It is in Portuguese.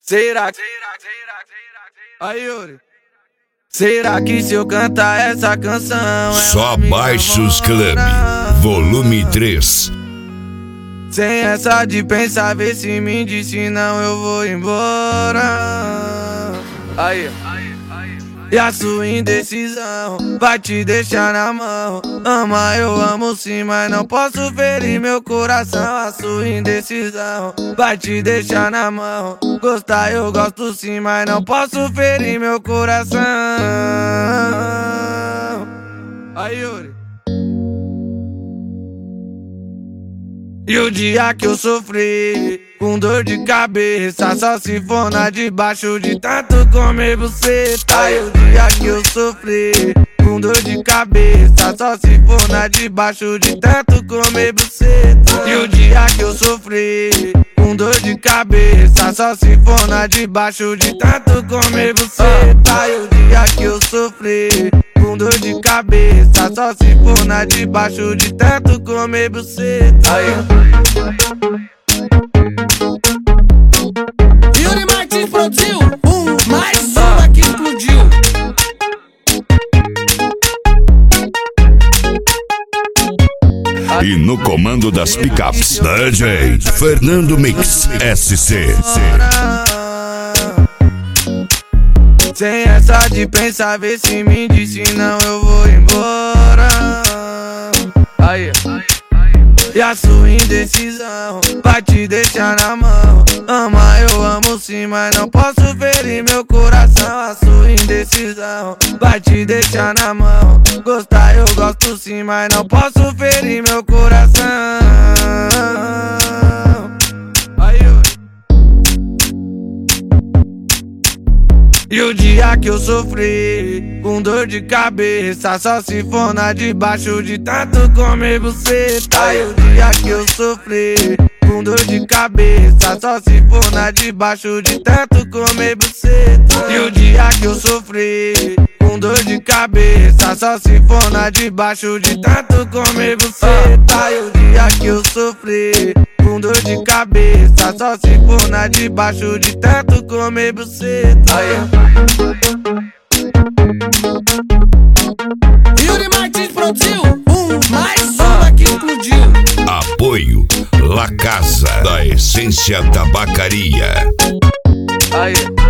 Será que... Aí, Yuri. Será que se eu cantar essa canção Só Baixos Club, volume 3. Sem essa de pensar, vê se me diz, senão eu vou embora. Aí. E a sua indecisão vai te deixar na mão. Ama, eu amo sim, mas não posso ferir meu coração. A sua indecisão vai te deixar na mão. Gostar eu gosto sim, mas não posso ferir meu coração. Aí, Yuri. E o dia que eu sofri com dor de cabeça, só se for na debaixo de tanto comer buceta. E o dia que eu sofri com dor de cabeça, só se for na debaixo de tanto comer buceta. E o dia que eu sofri com dor de cabeça, só se for na debaixo de tanto comer buceta. E o dia que eu sofri com dor de cabeça, só se for na debaixo de tanto comer buceta. Yuri Martins produziu mais uma que explodiu. E no comando das picapes, DJ Fernando Mix SC. Sem essa de pensar, vê se me diz, senão eu vou embora. Aí. E a sua indecisão vai te deixar na mão. Ama, eu amo sim, mas não posso ferir meu coração. A sua indecisão vai te deixar na mão. Gostar eu gosto sim, mas não posso ferir meu coração. Aí, e o dia que eu sofri com dor de cabeça, só se for na debaixo de tanto comer buceta. E o dia que eu sofri com dor de cabeça, só se for na debaixo de tanto comer buceta. E o dia que eu sofri com dor de cabeça, só se for na debaixo de tanto comer buceta. E o dia que eu sofri com dor de cabeça, só se for na debaixo de tanto comer buceta. Yuri Martins produziu mais uma que explodiu. Apoio La Casa da Essência Tabacaria. Aí.